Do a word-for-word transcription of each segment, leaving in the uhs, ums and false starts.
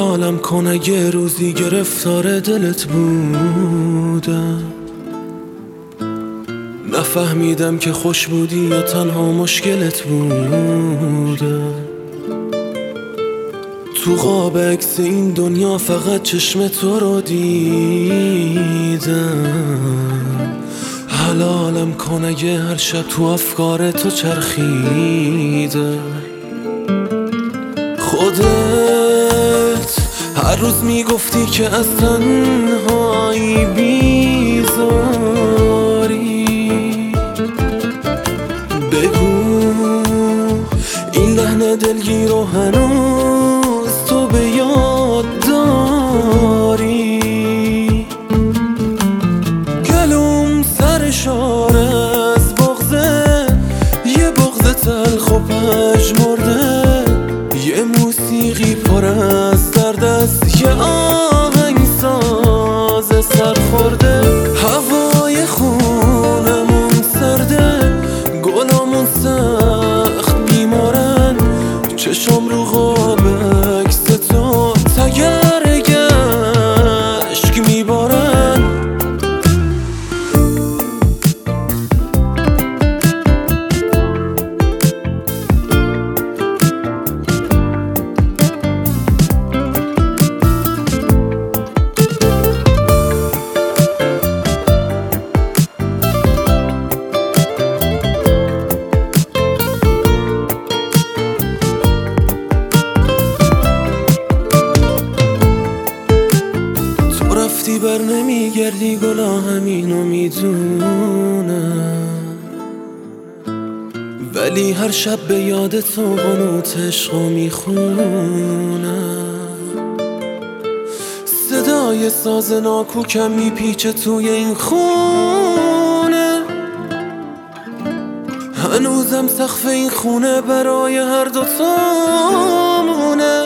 حلالم کن اگه روزی گرفتار دلت بودم، نفهمیدم که خوش بودی یا تنها مشکلت بودم. تو قاب عکس این دنیا فقط چشم تو رو دیدم. حلالم کن اگه هر شب تو افکار تو چرخیدم. خودت هر روز میگفتی که از تنهایی بیزاری، بگو این لحن دلگیر رو هنوز تو به یاد داری. گلوم سر شاره از بغضه، یه بغض تلخ و پژمرده، یه موسیقی پر از درد است، یه آهنگساز سرخورده. هوای خونمون سرده، گلامون سخت بیمارن، چشم رو قاب عکس تو تگر گشک میبارن. بر نمیگردی گلا همینو میدونم، ولی هر شب به یاد تو قنوت عشقو میخونم. صدای ساز ناکوکم میپیچه توی این خونه، هنوزم سقف این خونه برای هر دوتامونه.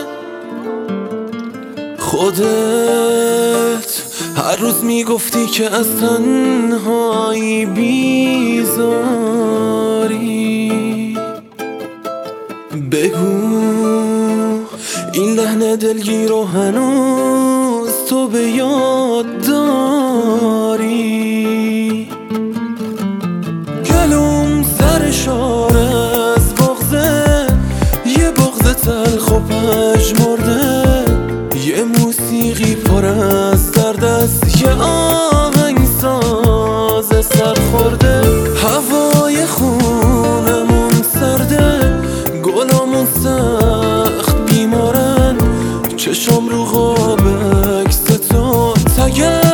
خودت هر روز میگفتی که از تنهایی بیزاری، بگو این لحن دلگیر رو هنوز تو به یاد داری. گلوم سر شاره از بغضه، یه بغض تلخ و پژمرده، یه موسیقی پر از درد است، یه آهنگساز سرخورده. هوای خونمون سرده، گلامون سخت بیمارن، چشم رو قاب عکس تو تگر